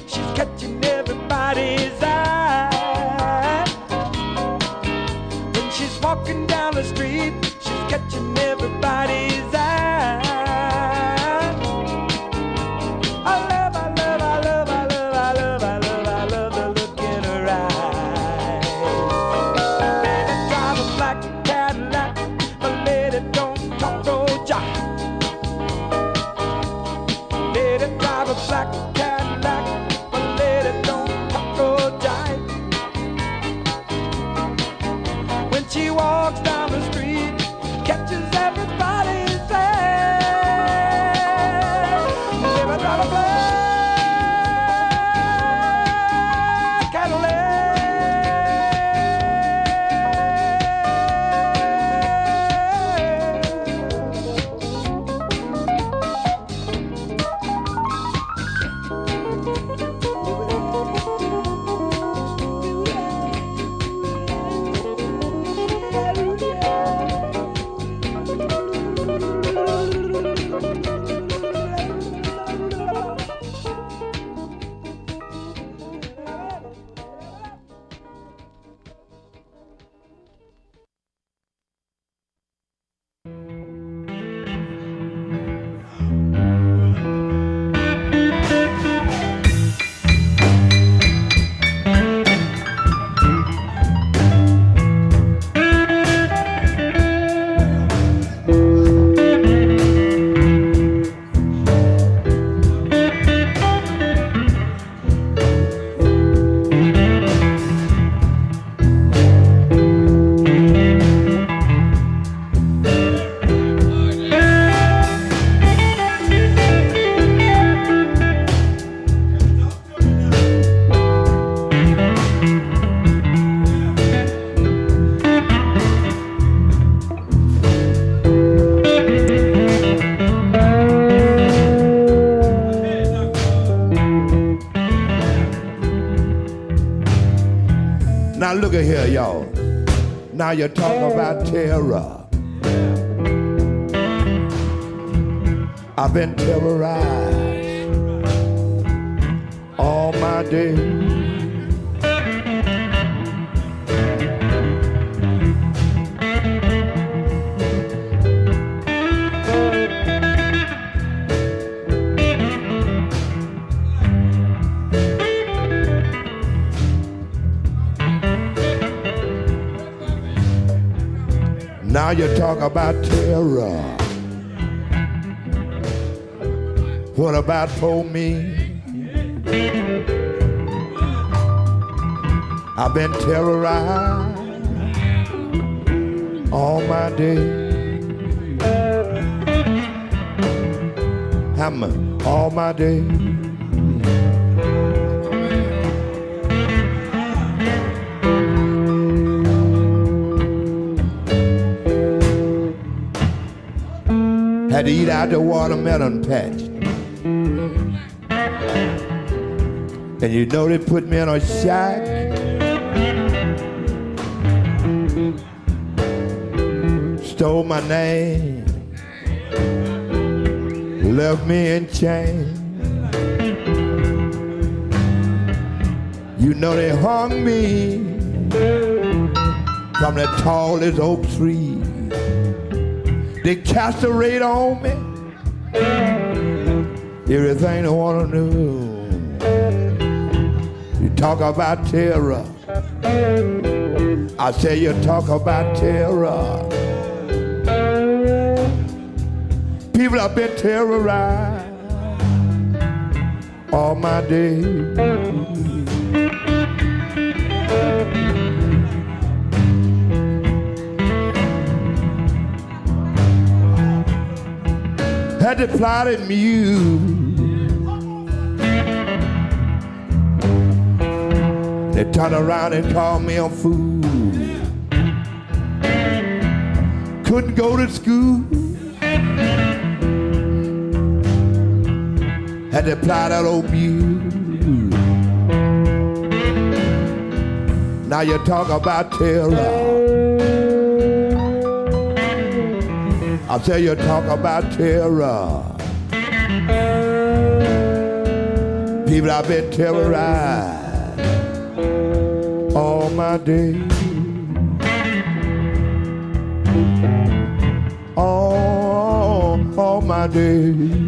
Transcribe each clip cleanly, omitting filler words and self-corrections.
she's catching everybody's eye. When she's walking down the street, she's catching everybody's eye. I love, I love, I love, I love, I love, I love, I love the look in her eyes. Baby, drive a black Cadillac, but lady, don't talk no jive. Lady, drive a black Cadillac, but lady, don't talk no jive. When she walks down the street, catches everybody's eye. Baby, drive a black Cadillac. Now look at here, y'all. Now you're talking about terror. I've been terrorized all my days. Now you talk about terror. What about for me? I've been terrorized all my days. Hammer all my days. Had to eat out the watermelon patch. And you know they put me in a shack. Stole my name. Left me in chains. You know they hung me from the tallest oak tree. They cast a raid on me. Everything I wanna know. You talk about terror. I say you talk about terror. People have been terrorized all my days. Had to plot and muse. They turn around and call me a fool. Couldn't go to school. Had to apply that old muse. Now you talk about terror. I say you talk about terror. People, I've been terrorized all my days. All my days.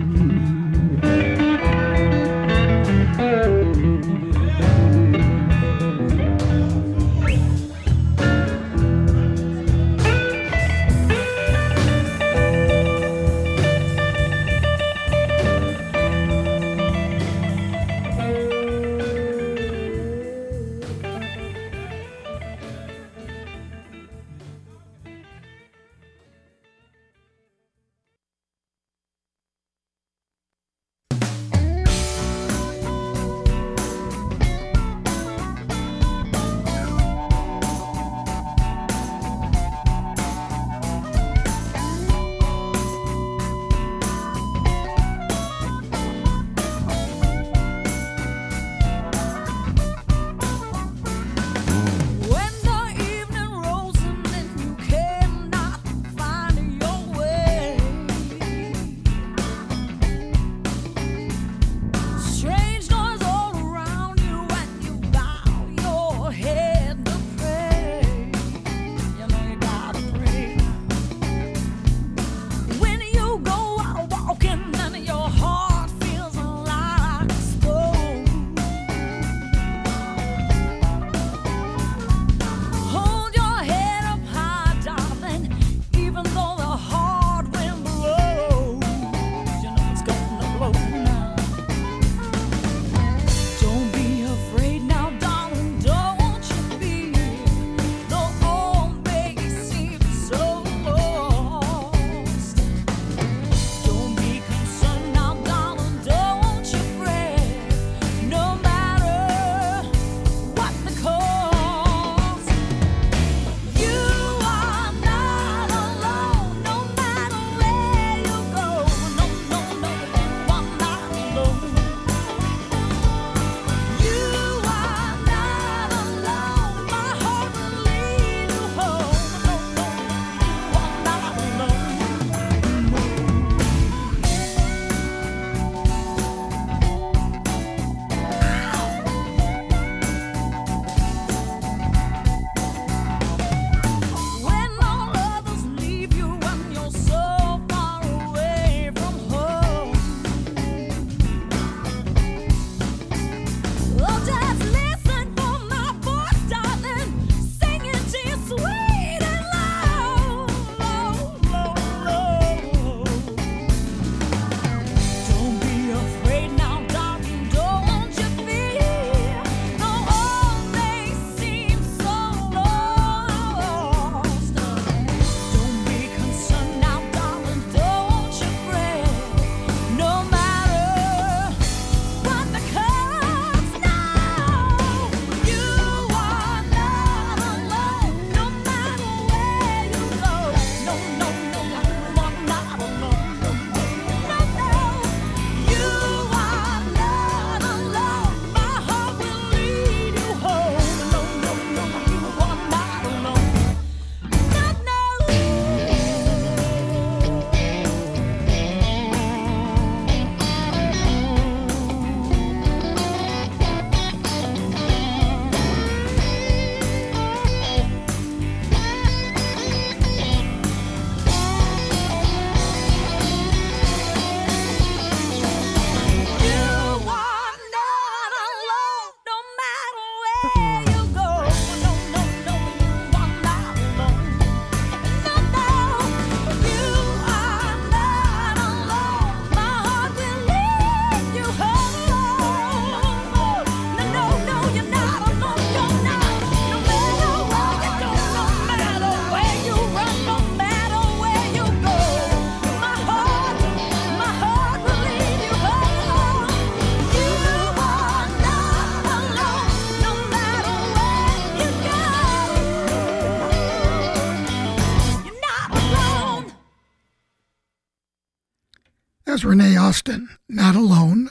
That's Renee Austin, Not Alone.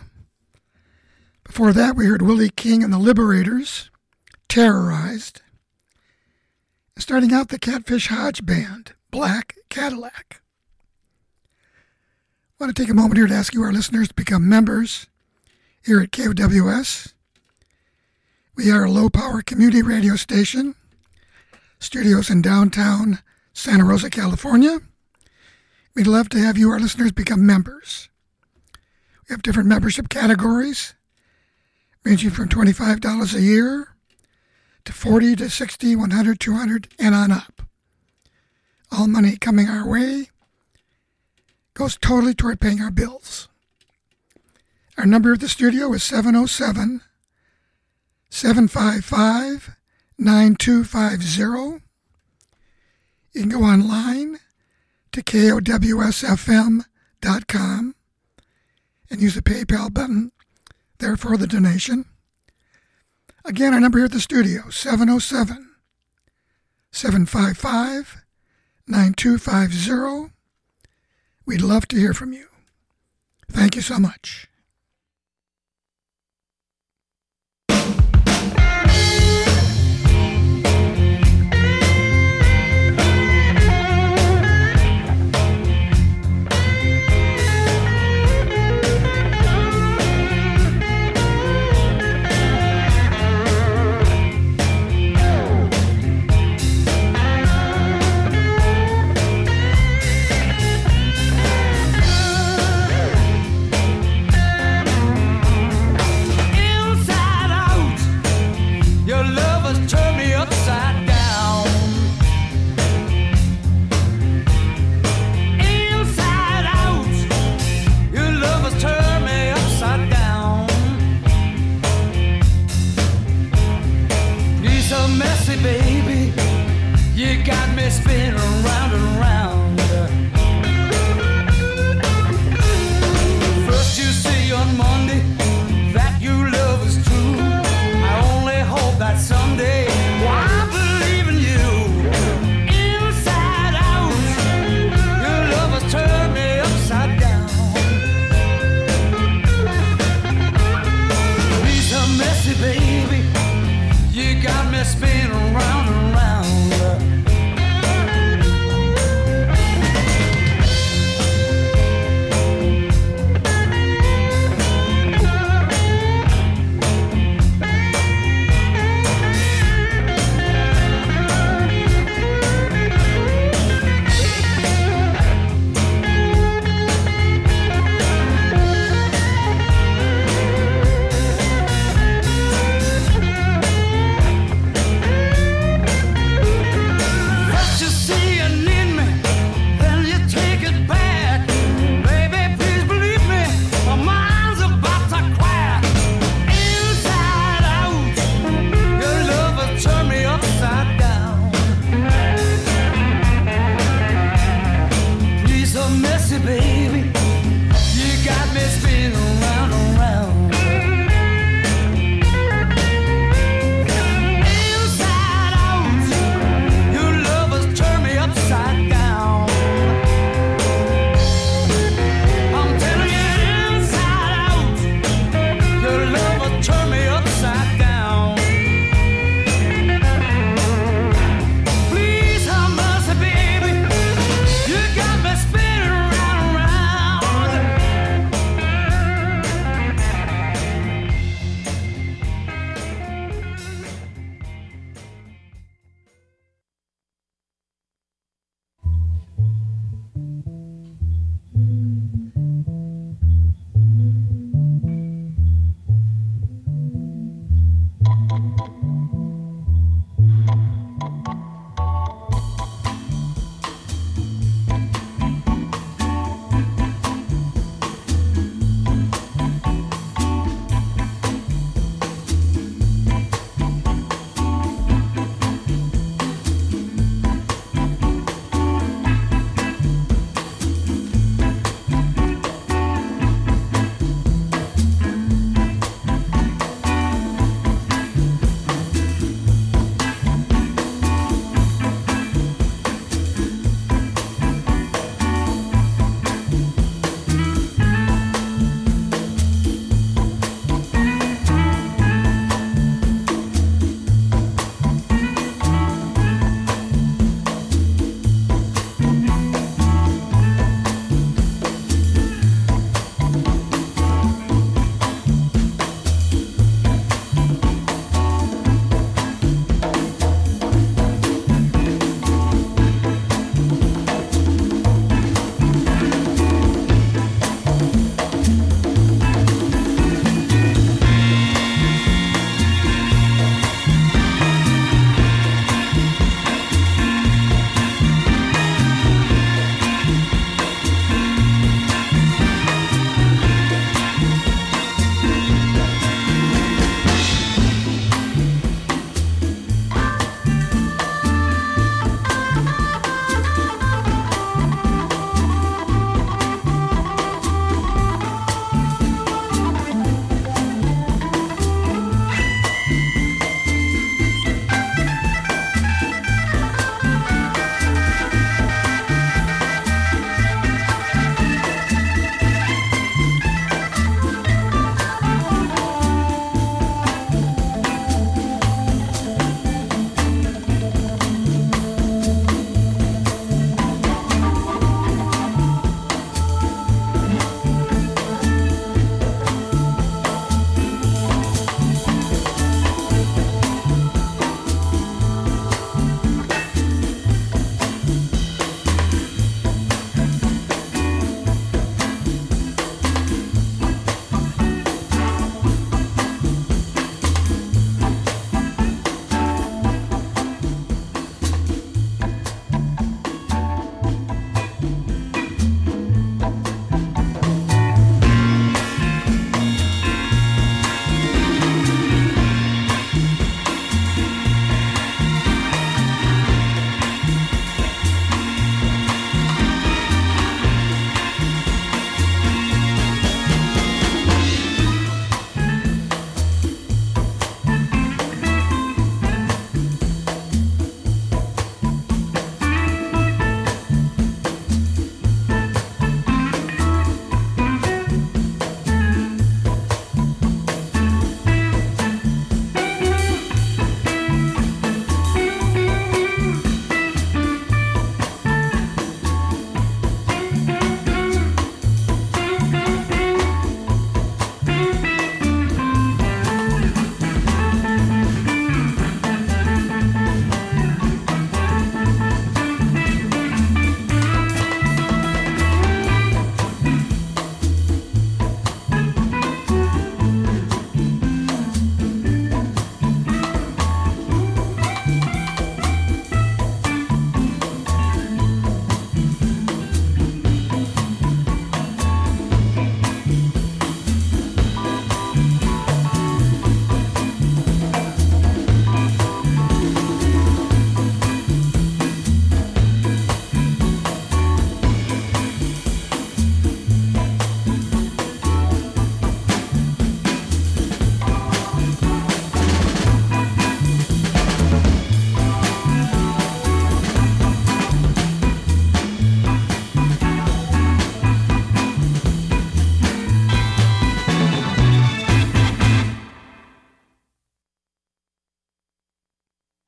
Before that, we heard Willie King and the Liberators, Terrorized. And starting out, the Catfish Hodge Band, Black Cadillac. I want to take a moment here to ask you, our listeners, to become members here at KOWS. We are a low-power community radio station, studios in downtown Santa Rosa, California. We'd love to have you, our listeners, become members. We have different membership categories, ranging from $25 a year to $40 to $60, $100, $200, and on up. All money coming our way goes totally toward paying our bills. Our number at the studio is 707-755-9250. You can go online to KOWSFM.com and use the PayPal button there for the donation. Again, our number here at the studio, 707-755-9250. We'd love to hear from you. Thank you so much. Spin around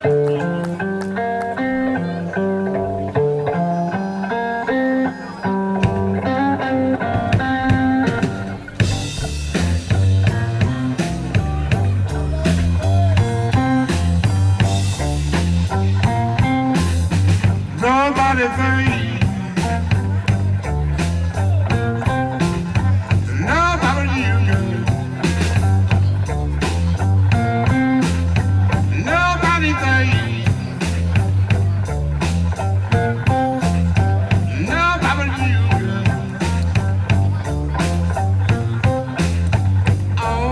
Nobody thinks, nobody you, girl. Nobody thinks, nobody you, girl. Oh,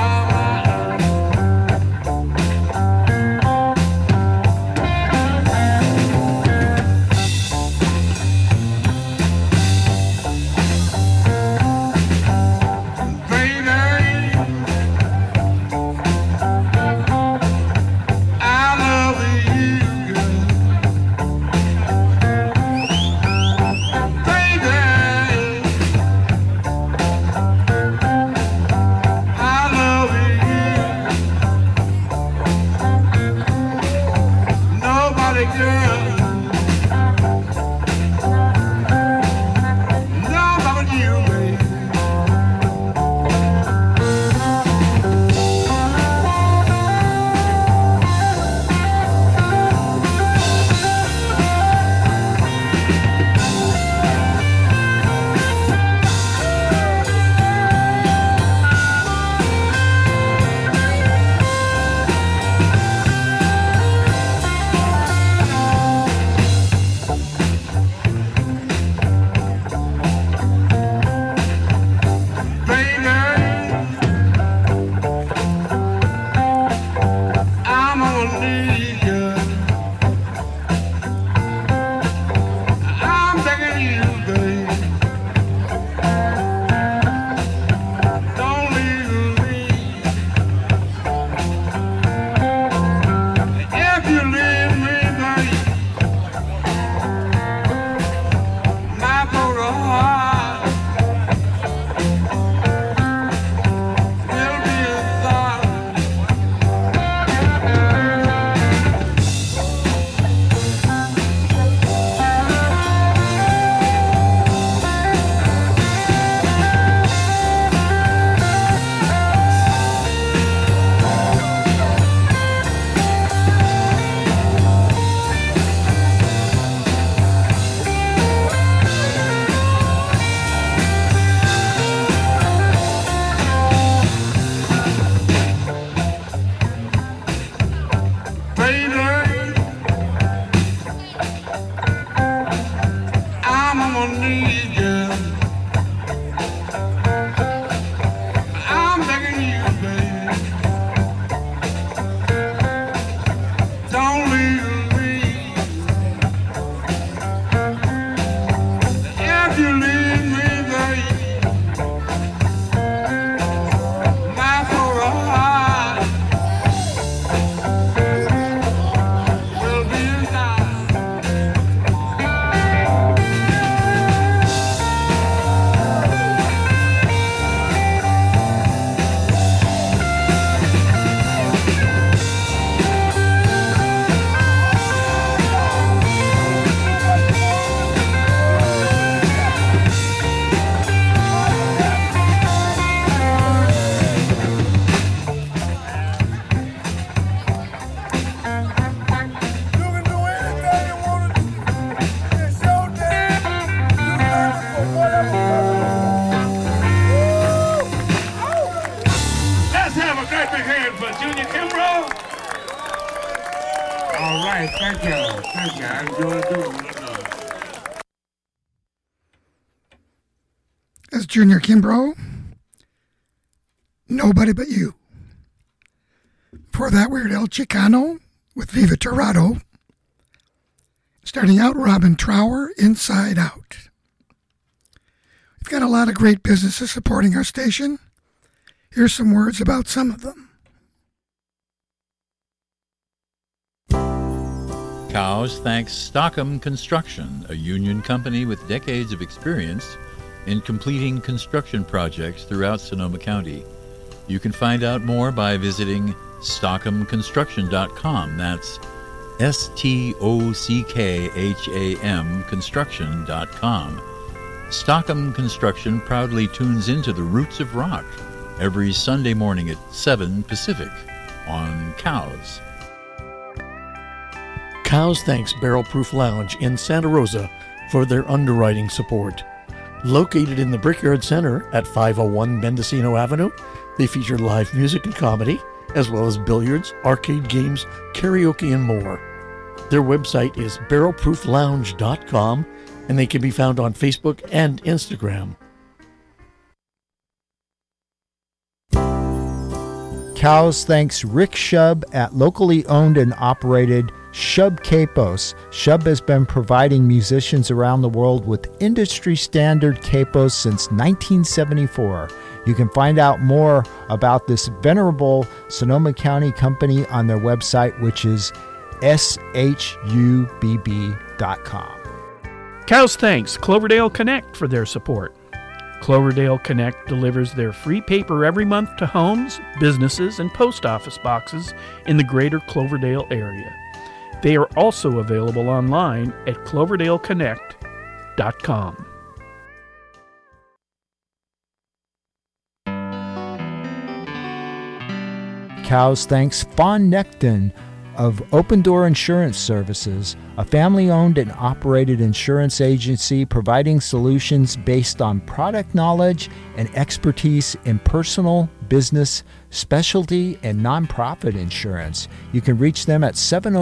right, thank you. Thank you. I enjoy doing it. That's Junior Kimbrough. Nobody But You. Before that, we heard El Chicano with Viva Torado. Starting out, Robin Trower, Inside Out. We've got a lot of great businesses supporting our station. Here's some words about some of them. Cows thanks Stockham Construction, a union company with decades of experience in completing construction projects throughout Sonoma County. You can find out more by visiting stockhamconstruction.com. That's STOCKHAM Construction.com. Stockham Construction proudly tunes into the roots of rock every Sunday morning at 7 Pacific on Cows. Cows thanks Barrel Proof Lounge in Santa Rosa for their underwriting support. Located in the Brickyard Center at 501 Mendocino Avenue, they feature live music and comedy, as well as billiards, arcade games, karaoke, and more. Their website is barrelprooflounge.com, and they can be found on Facebook and Instagram. Cows thanks Rick Shub at locally owned and operated Shub Capos. Shub has been providing musicians around the world with industry standard capos since 1974. You can find out more about this venerable Sonoma County company on their website, which is shubb.com. Cows thanks Cloverdale Connect for their support. Cloverdale Connect delivers their free paper every month to homes, businesses, and post office boxes in the greater Cloverdale area. They are also available online at cloverdaleConnect.com. Cows thanks Fawn Necton of Open Door Insurance Services, a family-owned and operated insurance agency providing solutions based on product knowledge and expertise in personal, business, specialty, and nonprofit insurance. You can reach them at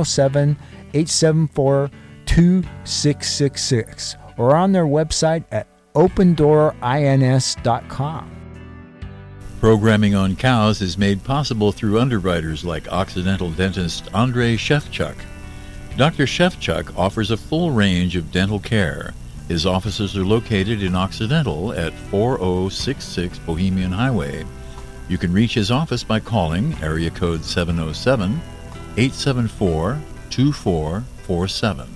707-874-2666 or on their website at opendorins.com. Programming on Cows is made possible through underwriters like Occidental dentist Andrei Shevchuk. Dr. Shevchuk offers a full range of dental care. His offices are located in Occidental at 4066 Bohemian Highway. You can reach his office by calling area code 707-874-2447.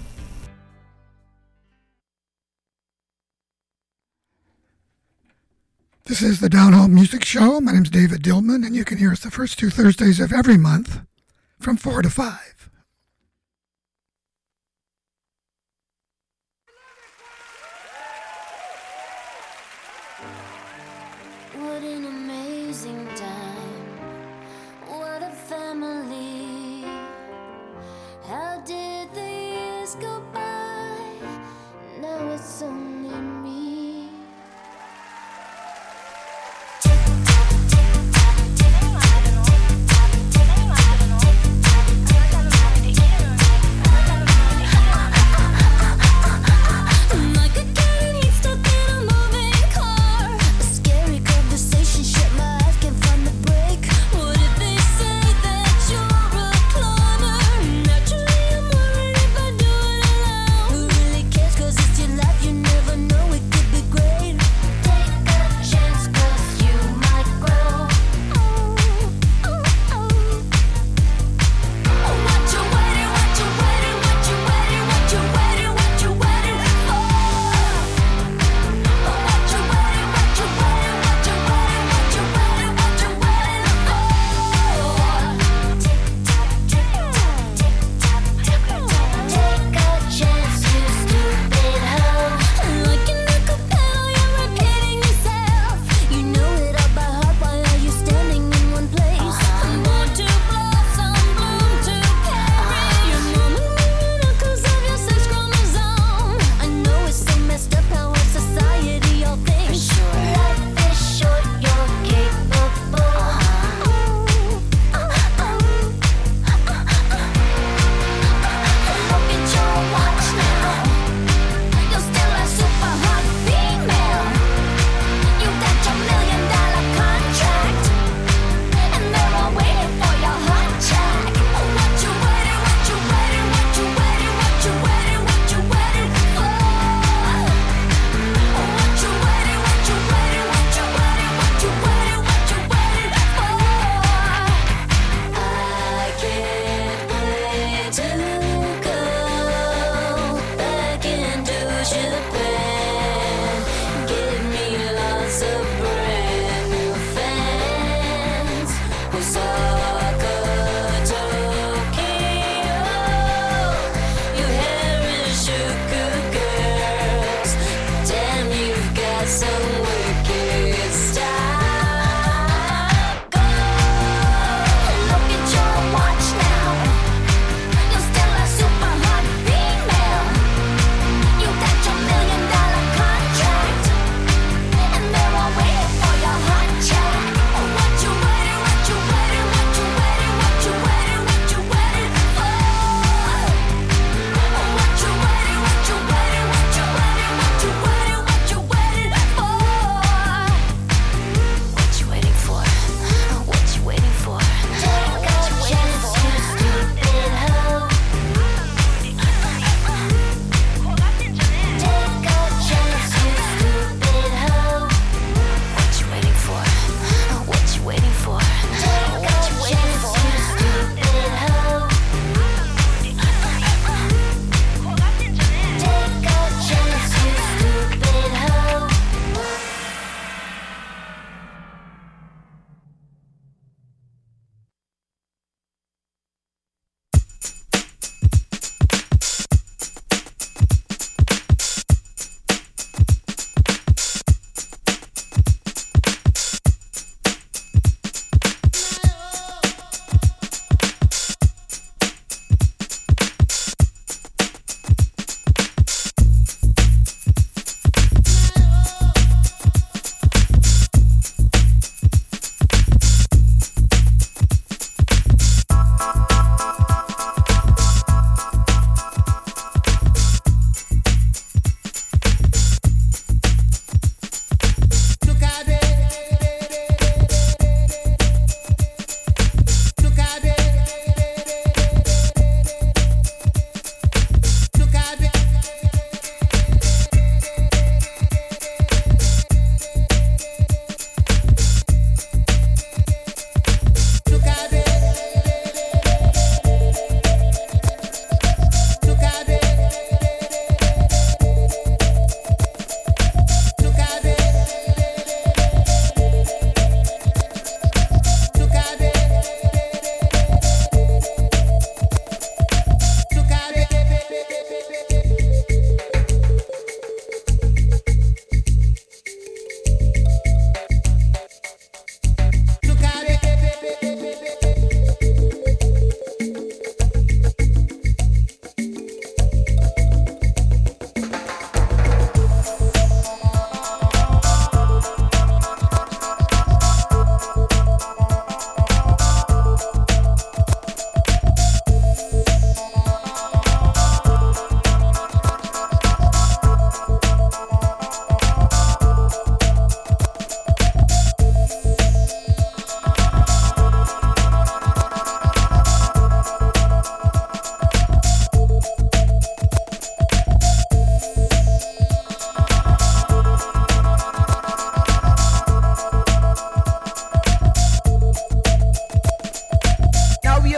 This is the Down Home Music Show. My name's David Dillman, and you can hear us the first 2 Thursdays of every month from 4 to 5. What an amazing time. What a family. How did the years go by? Now it's only me.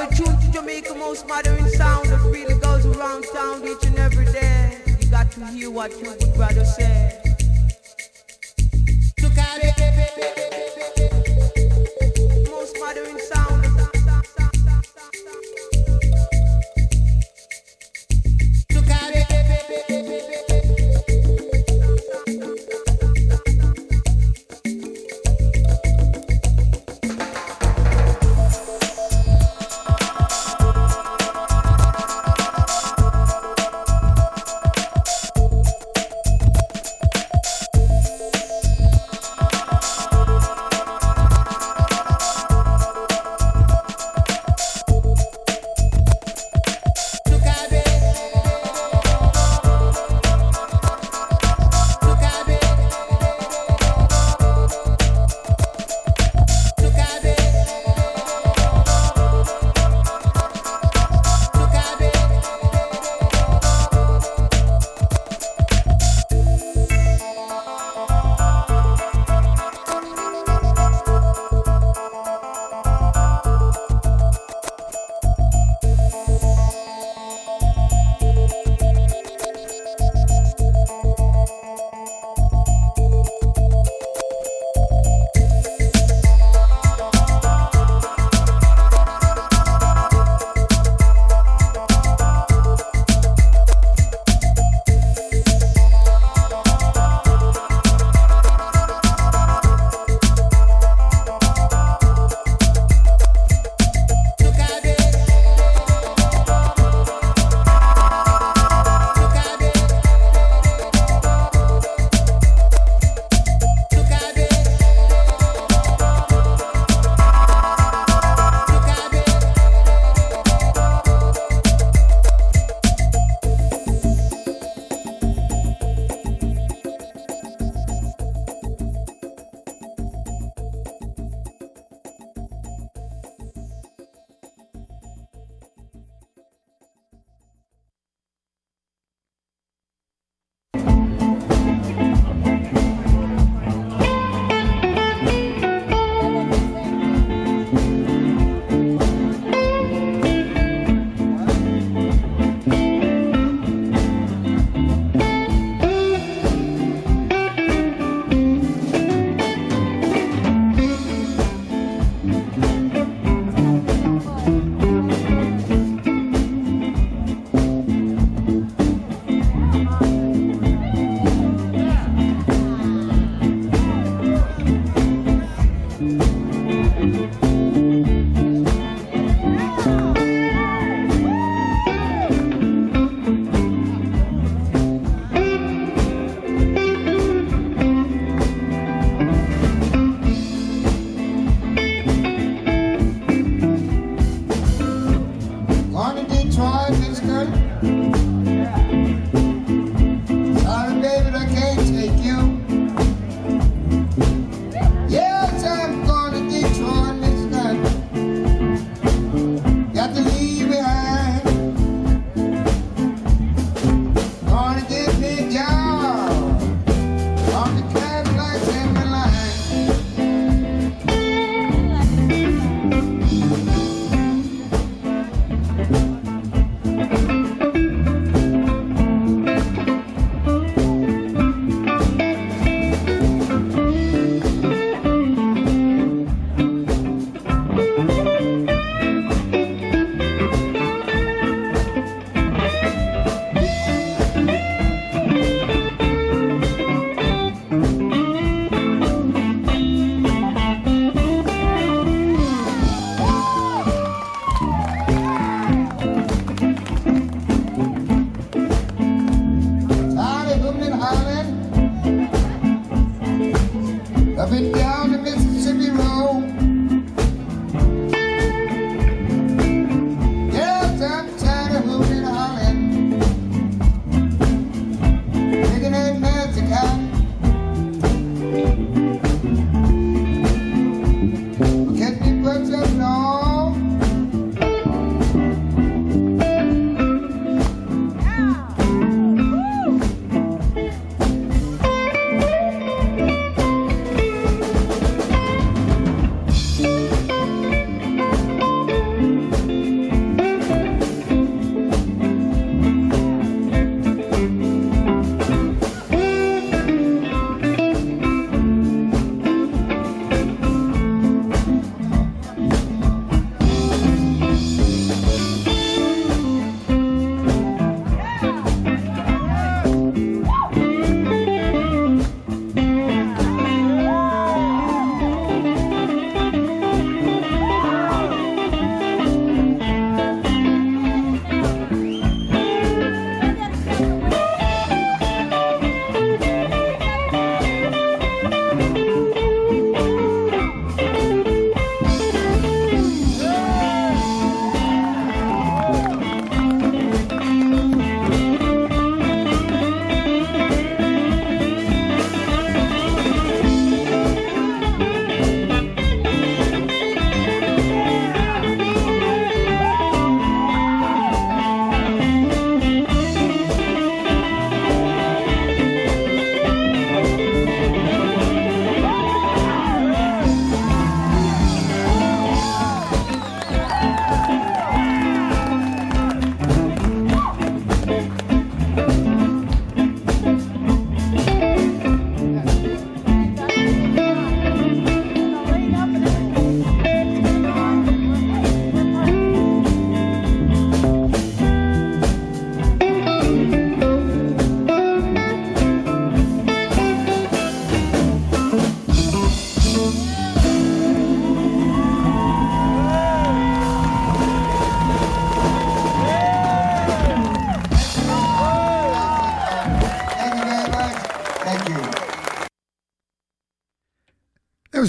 You're tuned to Jamaica most modern sound that really goes around town each and every day. You got to hear what your good brother said. Most modern sound.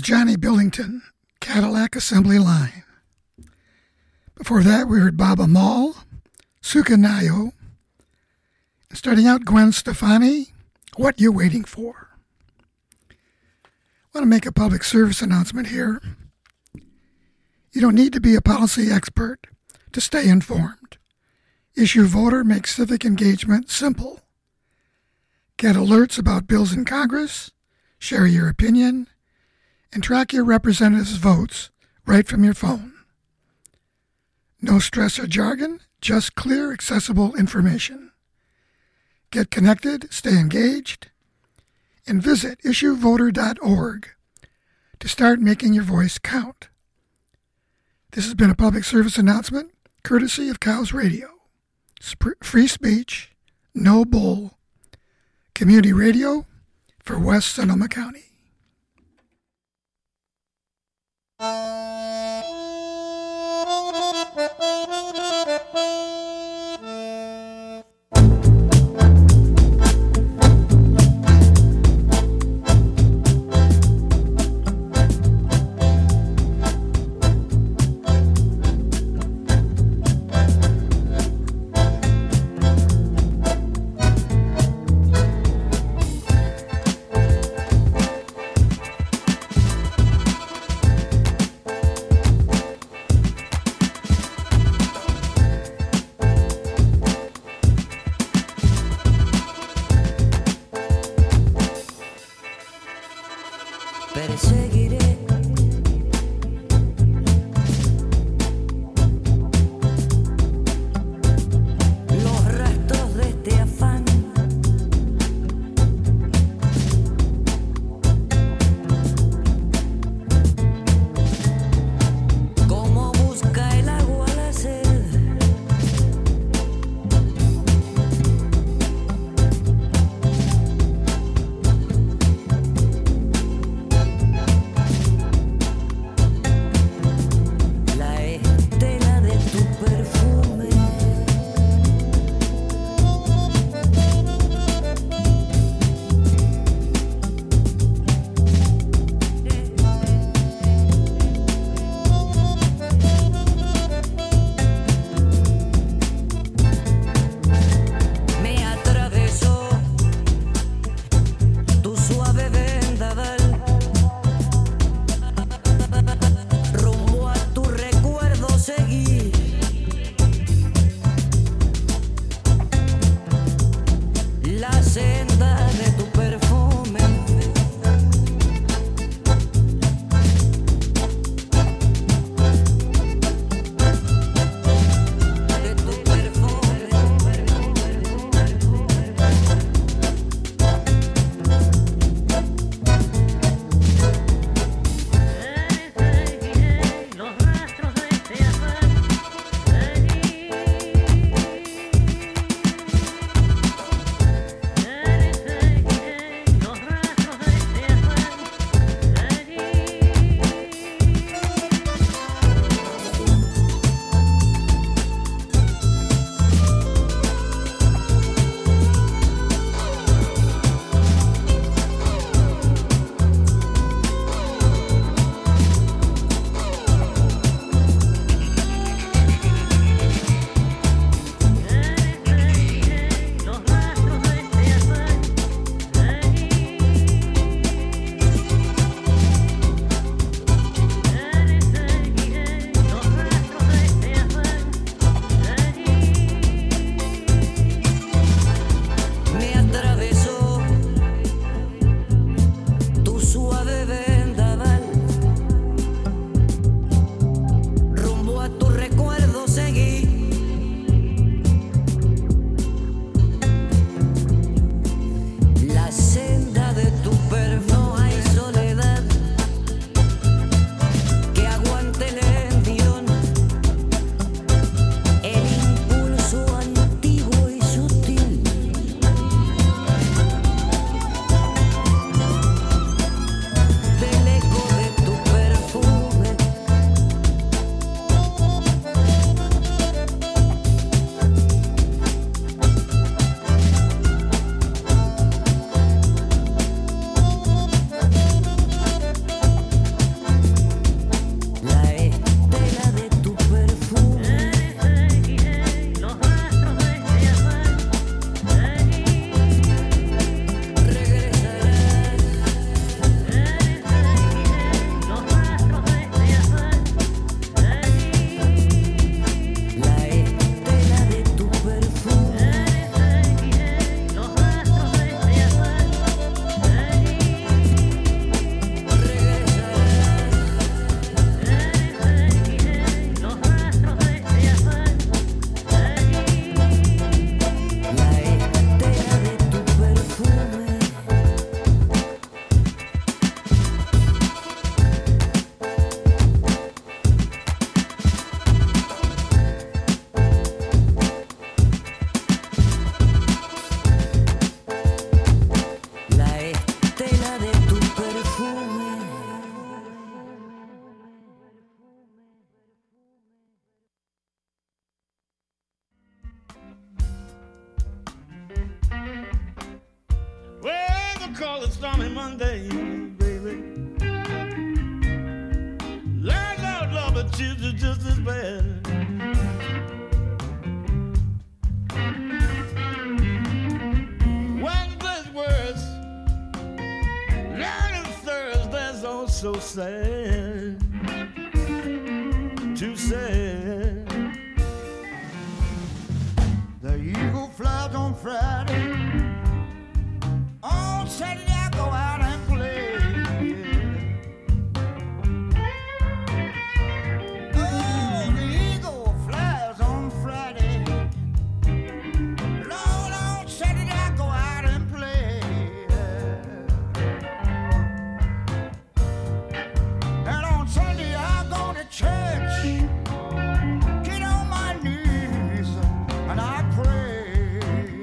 Johnny Billington, Cadillac Assembly Line. Before that, we heard Baba Mall, Sukanayo. And starting out, Gwen Stefani, What You Waiting For? I want to make a public service announcement here. You don't need to be a policy expert to stay informed. Issue Voter makes civic engagement simple. Get alerts about bills in Congress, share your opinion, and track your representatives' votes right from your phone. No stress or jargon, just clear, accessible information. Get connected, stay engaged, and visit issuevoter.org to start making your voice count. This has been a public service announcement courtesy of Cows Radio. Free speech, no bull. Community radio for West Sonoma County. call it stormy Monday, baby. Lord, Lord, but Tuesday's just as bad. Wednesday's worse. Long as Thursday's oh so sad. Too sad. The eagle flies on Friday. On Saturday I go out and play. Oh, the eagle flies on Friday. Lord, on Saturday I go out and play. And on Sunday I go to church. Get on my knees and I pray.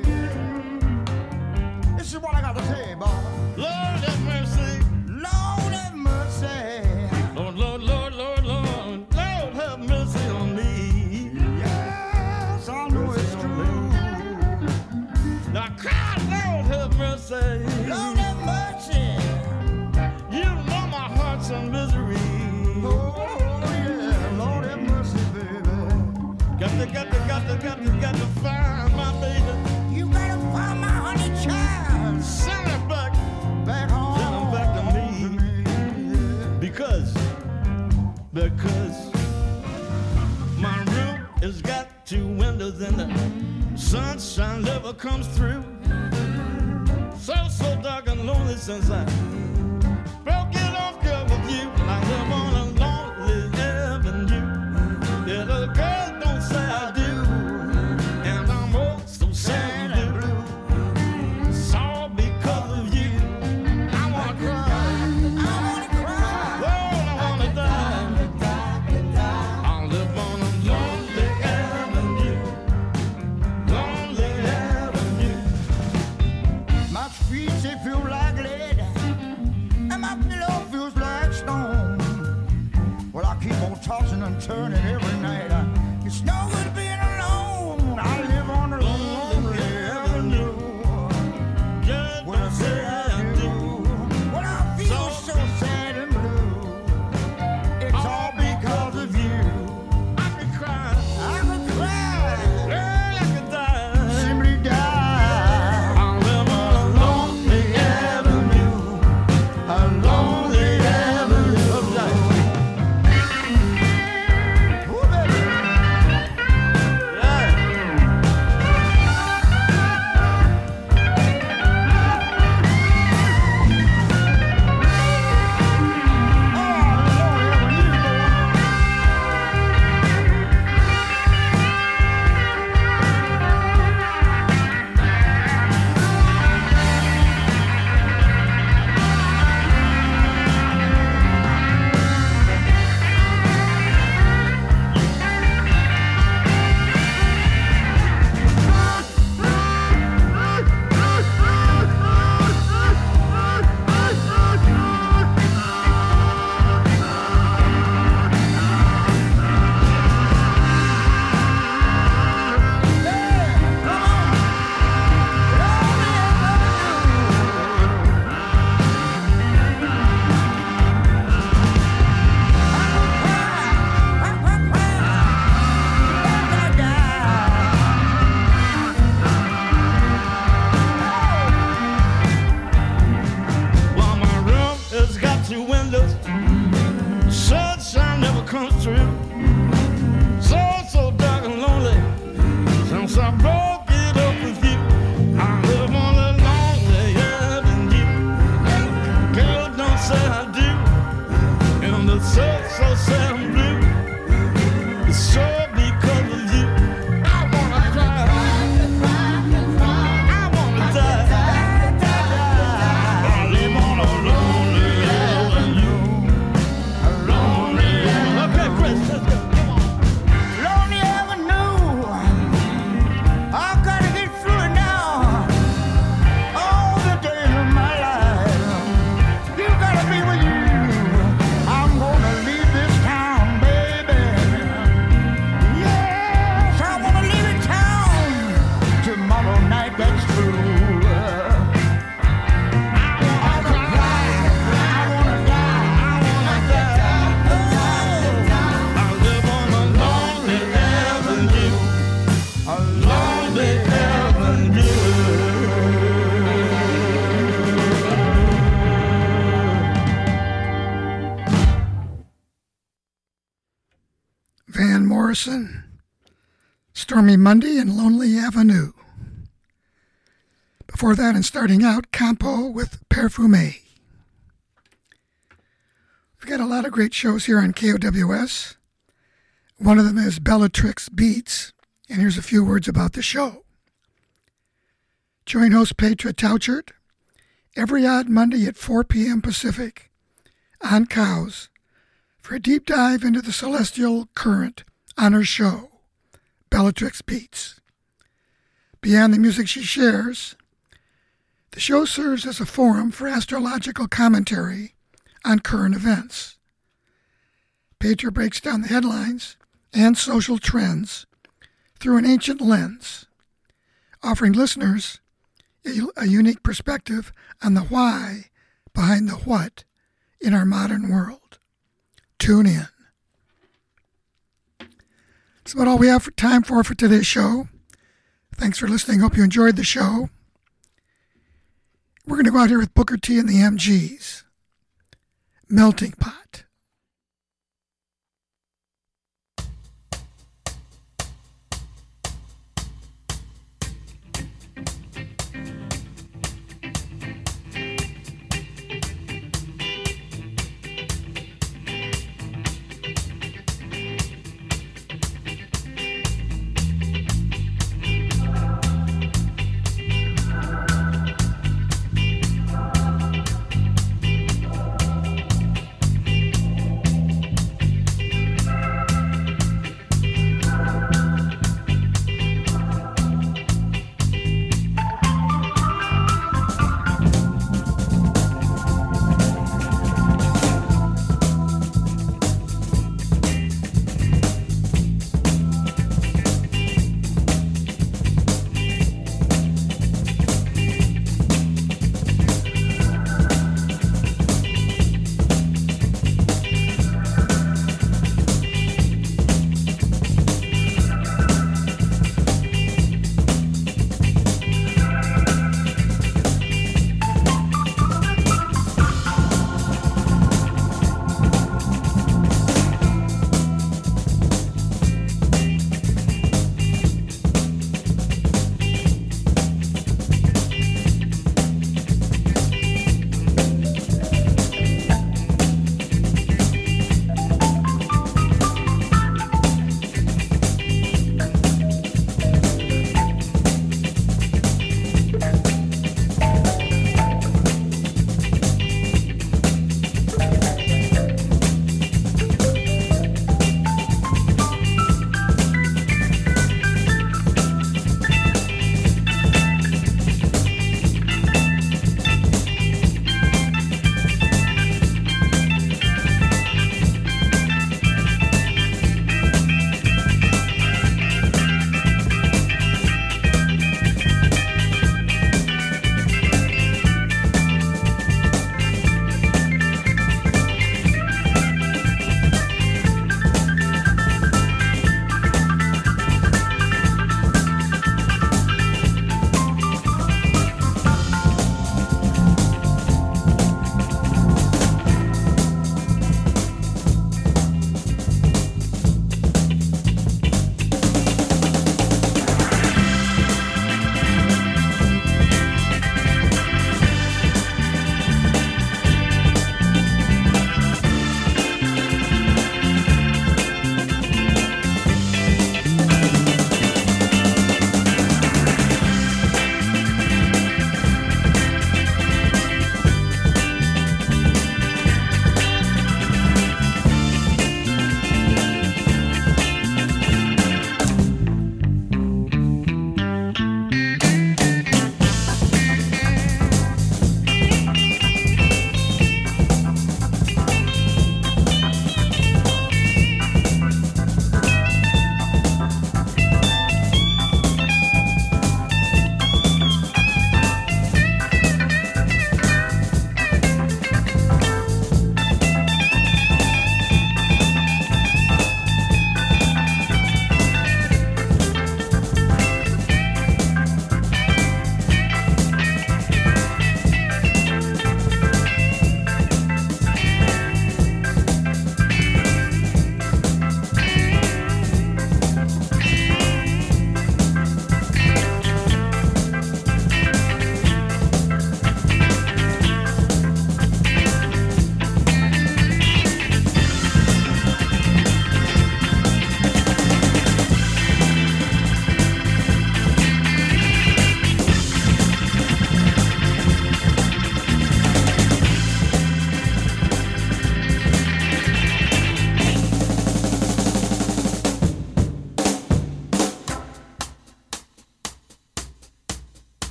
This is what I got to say, boy. Lord have mercy. Lord have mercy. Lord, Lord, Lord, Lord, Lord. Lord have mercy on me. Yes, I know it's true. Now cry, Lord have mercy. Lord have mercy. You know my heart's in misery. Oh, yeah, Lord have mercy, baby. Got to find my baby. You gotta find my honey child. Send her back home. Send her back to me. Because my room has got two windows and the sunshine never comes through. So dark and lonely since I broke it off, girl, with you. I live on a lonely avenue. Yeah, the girls don't say I do. And I'm oh so sad and blue. It's all because of you. I wanna cry. I wanna cry. Lord, I wanna die. I live on a lonely avenue. Lonely avenue. My feet, they feel like lead. Morrison, Stormy Monday and Lonely Avenue. Before that, and starting out, Campo with Perfume. We've got a lot of great shows here on KOWS. One of them is Bellatrix Beats, and here's a few words about the show. Join host Petra Tauchert every odd Monday at 4 p.m. Pacific on Cows for a deep dive into the celestial current on her show, Bellatrix Beats. Beyond the music she shares, the show serves as a forum for astrological commentary on current events. Petra breaks down the headlines and social trends through an ancient lens, offering listeners a unique perspective on the why behind the what in our modern world. Tune in. That's about all we have time for today's show. Thanks for listening. Hope you enjoyed the show. We're going to go out here with Booker T and the MGs. Melting Pot.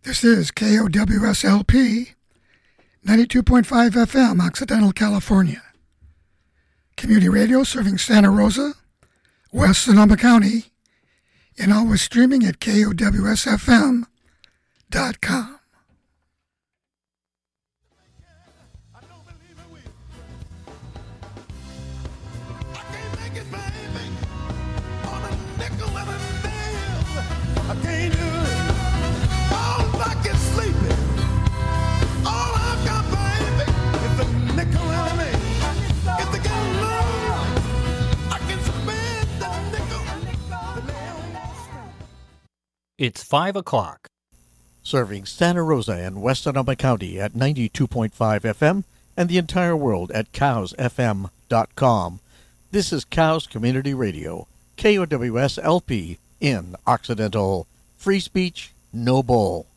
This is KOWSLP 92.5 FM, Occidental, California. Community radio serving Santa Rosa, West Sonoma County, and always streaming at KOWSFM.com. I can't do it. All I can sleep it. All I've got, baby, is a nickel and a nail. If they get love, I can spend the nickel. The nail. It's 5 o'clock. Serving Santa Rosa and West Sonoma County at 92.5 FM and the entire world at cowsfm.com. This is Cows Community Radio, KOWS LP in Occidental. Free speech, no bull.